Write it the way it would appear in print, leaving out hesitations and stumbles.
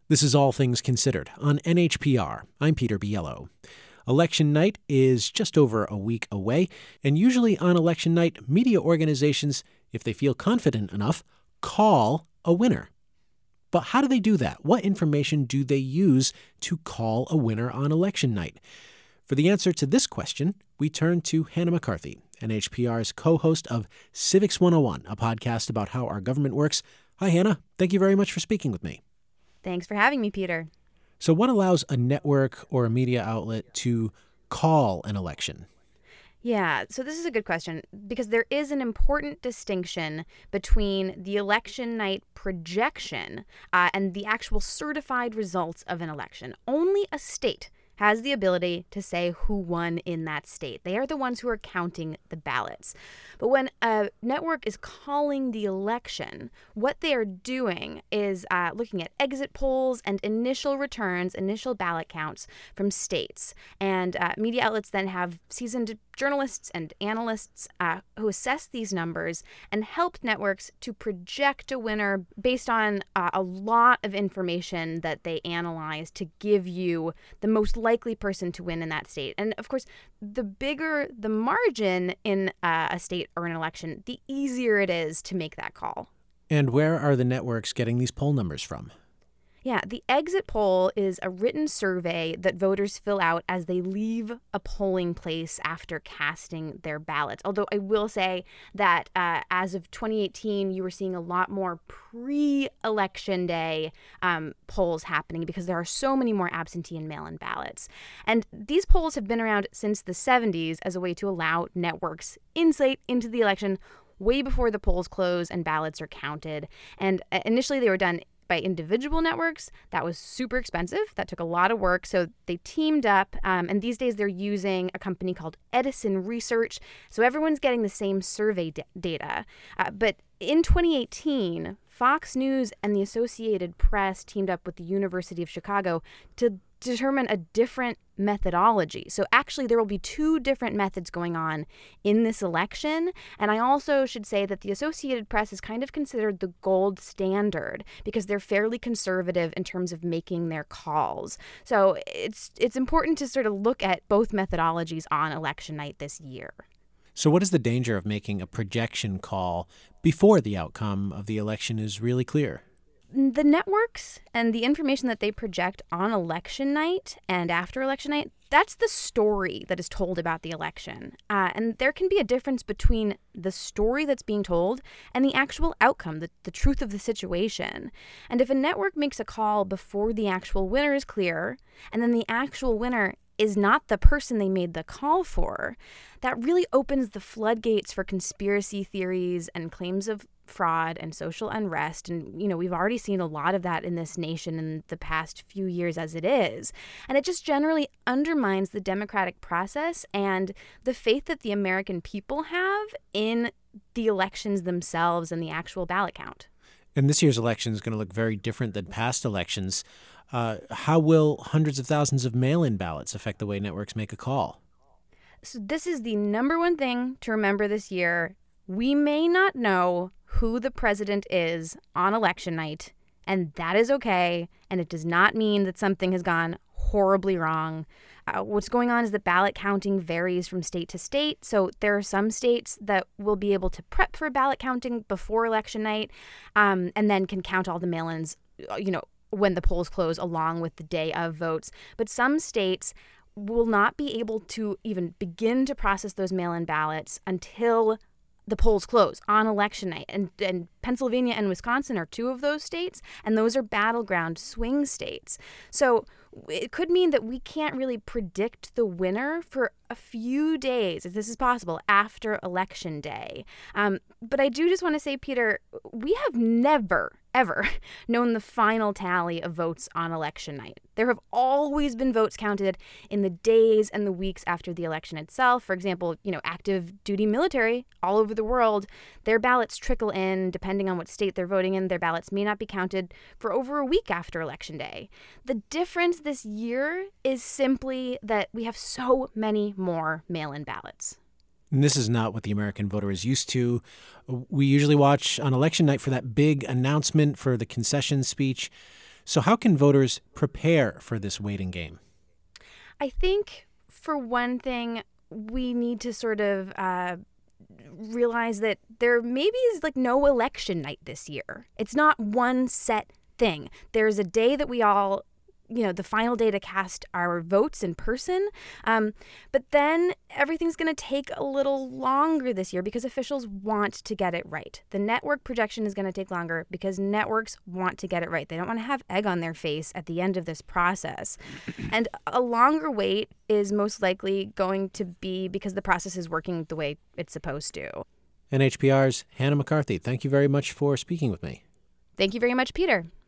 This is All Things Considered on NHPR. I'm Peter Biello. Election night is just over a week away, and usually on election night, media organizations, if they feel confident enough, call a winner. But how do they do that? What information do they use to call a winner on election night? For the answer to this question, we turn to Hannah McCarthy, NHPR's co-host of Civics 101, a podcast about how our government works. Hi, Hannah. Thank you very much for speaking with me. Thanks for having me, Peter. So what allows a network or a media outlet to call an election? Yeah, so this is a good question because there is an important distinction between the election night projection and the actual certified results of an election. Only a state has the ability to say who won in that state. They are the ones who are counting the ballots. But when a network is calling the election, what they are doing is looking at exit polls and initial returns, initial ballot counts from states. And media outlets then have seasoned journalists and analysts who assess these numbers and help networks to project a winner based on a lot of information that they analyze to give you the most likely person to win in that state. And of course, the bigger the margin in a state or an election, the easier it is to make that call. And where are the networks getting these poll numbers from? Yeah, the exit poll is a written survey that voters fill out as they leave a polling place after casting their ballots. Although I will say that as of 2018, you were seeing a lot more pre-election day polls happening because there are so many more absentee and mail-in ballots. And these polls have been around since the 70s as a way to allow networks insight into the election way before the polls close and ballots are counted. And initially they were done by individual networks. That was super expensive. That took a lot of work. So they teamed up, and these days they're using a company called Edison Research. So everyone's getting the same survey data. But in 2018, Fox News and the Associated Press teamed up with the University of Chicago to determine a different methodology. So actually there will be two different methods going on in this election. And I also should say that the Associated Press is kind of considered the gold standard because they're fairly conservative in terms of making their calls. So it's important to sort of look at both methodologies on election night this year. So what is the danger of making a projection call before the outcome of the election is really clear? The networks and the information that they project on election night and after election night, that's the story that is told about the election. And there can be a difference between the story that's being told and the actual outcome, the truth of the situation. And if a network makes a call before the actual winner is clear, and then the actual winner is not the person they made the call for, that really opens the floodgates for conspiracy theories and claims of fraud and social unrest. And, we've already seen a lot of that in this nation in the past few years as it is. And it just generally undermines the democratic process and the faith that the American people have in the elections themselves and the actual ballot count. And this year's election is going to look very different than past elections. How will hundreds of thousands of mail-in ballots affect the way networks make a call? So this is the number one thing to remember this year. We may not know who the president is on election night, and that is okay. And it does not mean that something has gone horribly wrong. What's going on is that ballot counting varies from state to state. So there are some states that will be able to prep for ballot counting before election night and then can count all the mail-ins, when the polls close along with the day of votes. But some states will not be able to even begin to process those mail-in ballots until the polls close on election night. And Pennsylvania and Wisconsin are two of those states, and those are battleground swing states. So it could mean that we can't really predict the winner for a few days, if this is possible, after Election Day. But I do just want to say, Peter, we have never, ever known the final tally of votes on election night. There have always been votes counted in the days and the weeks after the election itself. For example, active duty military all over the world, their ballots trickle in depending on what state they're voting in. Their ballots may not be counted for over a week after Election Day. The difference this year is simply that we have so many more mail-in ballots. And this is not what the American voter is used to. We usually watch on election night for that big announcement for the concession speech. So how can voters prepare for this waiting game? I think, for one thing, we need to sort of realize that there maybe is like no election night this year. It's not one set thing. There's a day that we all, the final day to cast our votes in person. But then everything's going to take a little longer this year because officials want to get it right. The network projection is going to take longer because networks want to get it right. They don't want to have egg on their face at the end of this process. And a longer wait is most likely going to be because the process is working the way it's supposed to. NHPR's Hannah McCarthy, thank you very much for speaking with me. Thank you very much, Peter.